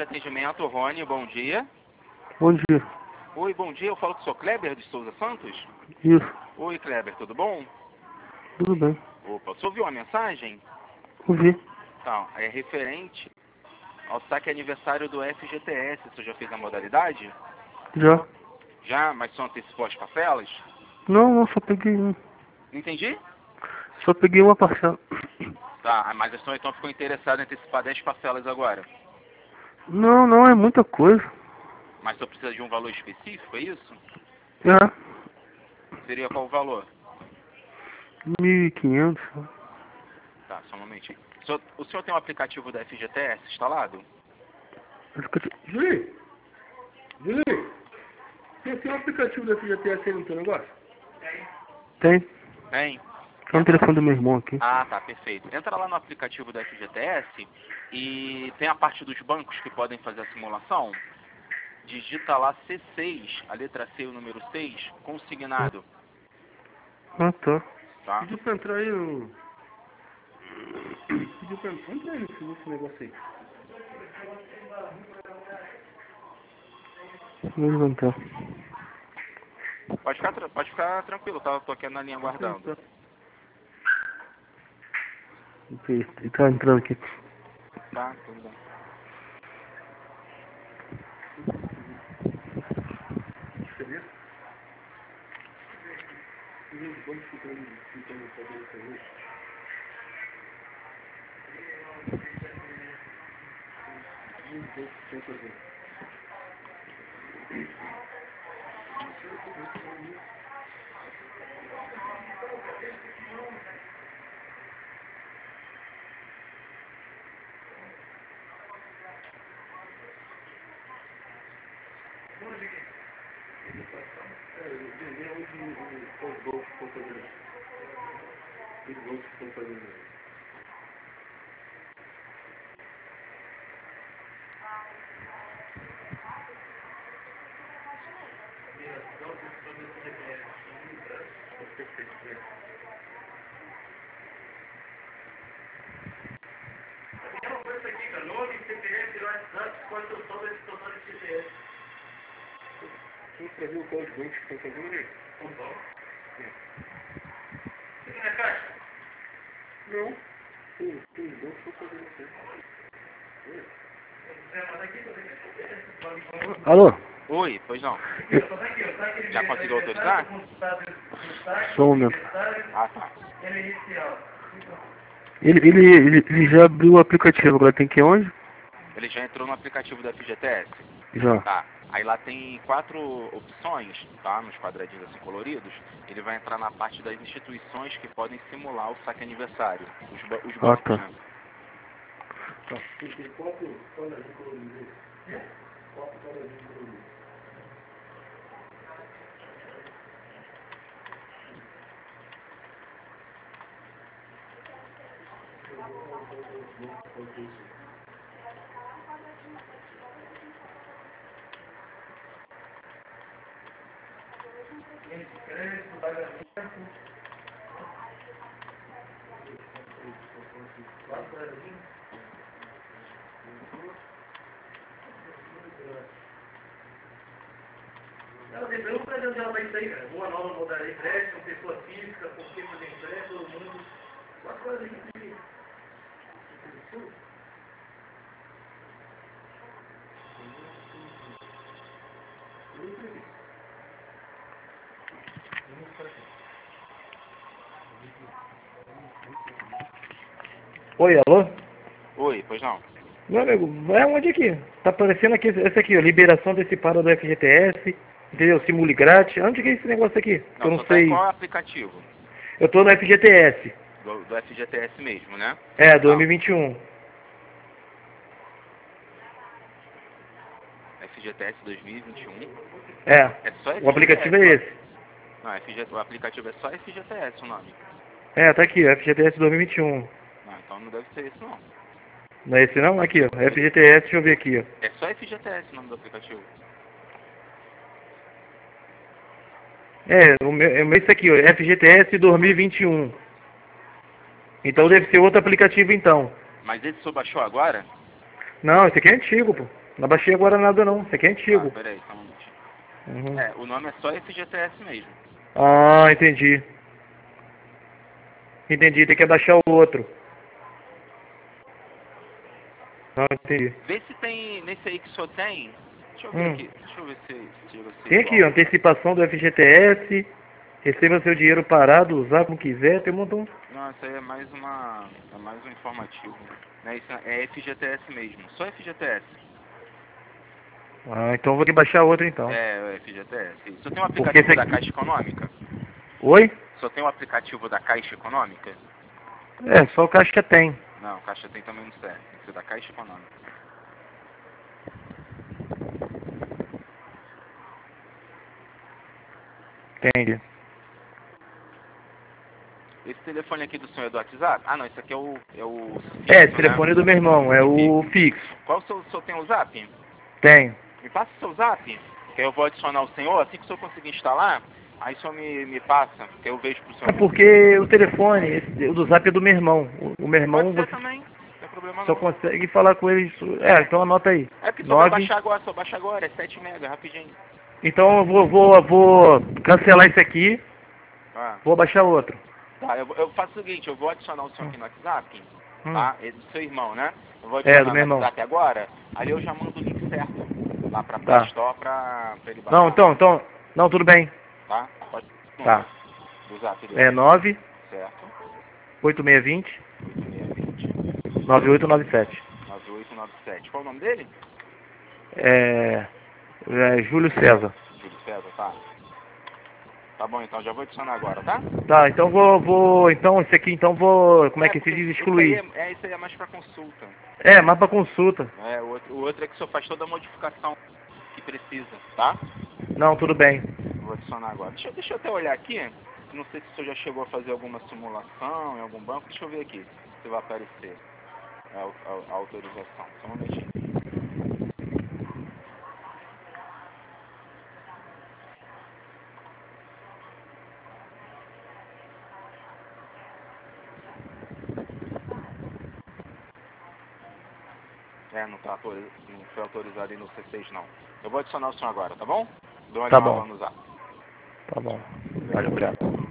atendimento, Rony, bom dia. Bom dia. Oi, bom dia, eu falo com o senhor Kleber de Souza Santos? Isso. Oi, Kleber, tudo bom? Tudo bem. Opa, o senhor viu a mensagem? Ouvi. Então, é referente ao saque aniversário do FGTS. O senhor já fez a modalidade? Já. Já, mas só antecipou as parcelas? Não, só peguei um. Não entendi? Só peguei uma parcela. Tá, mas o senhor então ficou interessado em antecipar 10 parcelas agora. Não, é muita coisa. Mas o senhor precisa de um valor específico, é isso? Já. Seria qual o valor? 1.500. Tá, só um momentinho. O senhor tem um aplicativo da FGTS instalado? Julinho, tem um aplicativo da FGTS aí no teu negócio? Tem. Tem. Tá no telefone do meu irmão aqui. Ah, tá, perfeito. Entra lá no aplicativo da FGTS e tem a parte dos bancos que podem fazer a simulação. Digita lá C6, a letra C, o número 6, consignado. Ah, tá. Tá? Pediu pra entrar aí no... Pediu pra entrar aí nesse negócio aí. Vou levantar. Pode ficar tranquilo, tá? Eu tô aqui na linha aguardando. Ele tá entrando aqui. Tá, tudo bem. Quem escreveu o código banco que está fazendo aí? Não. Tem os bancos que estão fazendo isso. Alô? Oi, pois não. Já conseguiu autorizar? Só um momento. Ah, tá. Ele já abriu o aplicativo, agora tem que ir onde? Ele já entrou no aplicativo da FGTS? Já. Tá. Aí lá tem 4 opções, tá? Nos quadradinhos assim coloridos. Ele vai entrar na parte das instituições que podem simular o saque aniversário. Os bancos, tá. né? Tá. Tem 4 quadradinhos coloridos. 4 quadradinhos coloridos. Ela tem pergunta para onde ela vai sair, cara. Boa nova modalidade de crédito, pessoa física, por que fazer empréstimo, todo mundo. Quatro coisas aqui. Oi, alô? Oi, pois não. Meu amigo, vai onde aqui? Tá aparecendo aqui, esse aqui, ó, liberação antecipada do FGTS, entendeu? Simule grátis. Onde que é esse negócio aqui? Que eu não Tá em sei. qual aplicativo? Eu tô no FGTS. Do FGTS mesmo, né? É, 2021. FGTS 2021. É. É só FGTS. O aplicativo é esse. Não, o aplicativo é só FGTS o nome. É, tá aqui, FGTS 2021. Não, então não deve ser esse não. Não é esse não? Aqui, ó. FGTS, deixa eu ver aqui, ó. É só FGTS o nome do aplicativo. É, o meu esse aqui, ó, FGTS 2021. Então deve ser outro aplicativo então. Mas esse o senhor baixou agora? Não, esse aqui é antigo, pô. Não baixei agora nada não, isso aqui é antigo. Peraí, só um minutinho. Uhum. O nome é só FGTS mesmo. Ah, entendi. Entendi, tem que baixar o outro. Não, entendi. Vê se tem, nesse aí que só tem, deixa eu ver aqui, deixa eu ver se vai ser Tem aqui, igual. antecipação do FGTS, receba seu dinheiro parado, usar como quiser, tem um montão. Não, isso aí é mais um informativo. Né? Isso é FGTS mesmo, só FGTS. Ah, então eu vou ter que baixar outro então. É, o FGTS. Só tem um Porque aplicativo esse da aqui... Caixa Econômica? Oi? Só tem um aplicativo da Caixa Econômica? É, só o Caixa tem. Não, Caixa tem também não serve, tem que ser da Caixa Econômica. Entendi. Esse telefone aqui do senhor é do WhatsApp? Ah, não, esse aqui é o É, fixo, esse telefone é né? do meu irmão, é o fixo. Qual o senhor tem o Zap? Tenho. Me passa o seu Zap, que eu vou adicionar o senhor, assim que o senhor conseguir instalar, aí o senhor me passa, que eu vejo pro senhor. É porque o telefone, o do Zap é do meu irmão. O meu irmão Pode ser você também, não tem problema só não. consegue falar com ele. Então anota aí. É porque só vai 9. baixar agora, só baixa agora, é 7 mega, rapidinho. Então eu vou cancelar esse aqui, Ah. vou baixar outro. Tá, eu faço o seguinte, eu vou adicionar o senhor aqui no WhatsApp, tá? É do seu irmão, né? Eu vou É, do adicionar meu no irmão. WhatsApp agora, aí eu já mando o link certo lá pra Play Tá. Store pra ele baixar. Não, tudo bem. Tá? Pode Tá. do Zap dele. É 9 Certo. 8620 8620 9897. 9897. Qual o nome dele? É Júlio César. Júlio César, tá? Tá bom, então já vou adicionar agora, tá? Tá, então então esse aqui então como é que se diz, excluir. Esse aí é mais pra consulta. É, mas pra consulta. O outro é que só faz toda a modificação que precisa, tá? Não, tudo bem. Vou adicionar agora. Deixa eu até olhar aqui. Não sei se o senhor já chegou a fazer alguma simulação em algum banco. Deixa eu ver aqui se vai aparecer a autorização. Só um momentinho. Não foi autorizado aí no C6 não. Eu vou adicionar o senhor agora, tá bom? Dou uma Tá olhada bom. lá no Zap. Tá bom. Valeu, obrigado.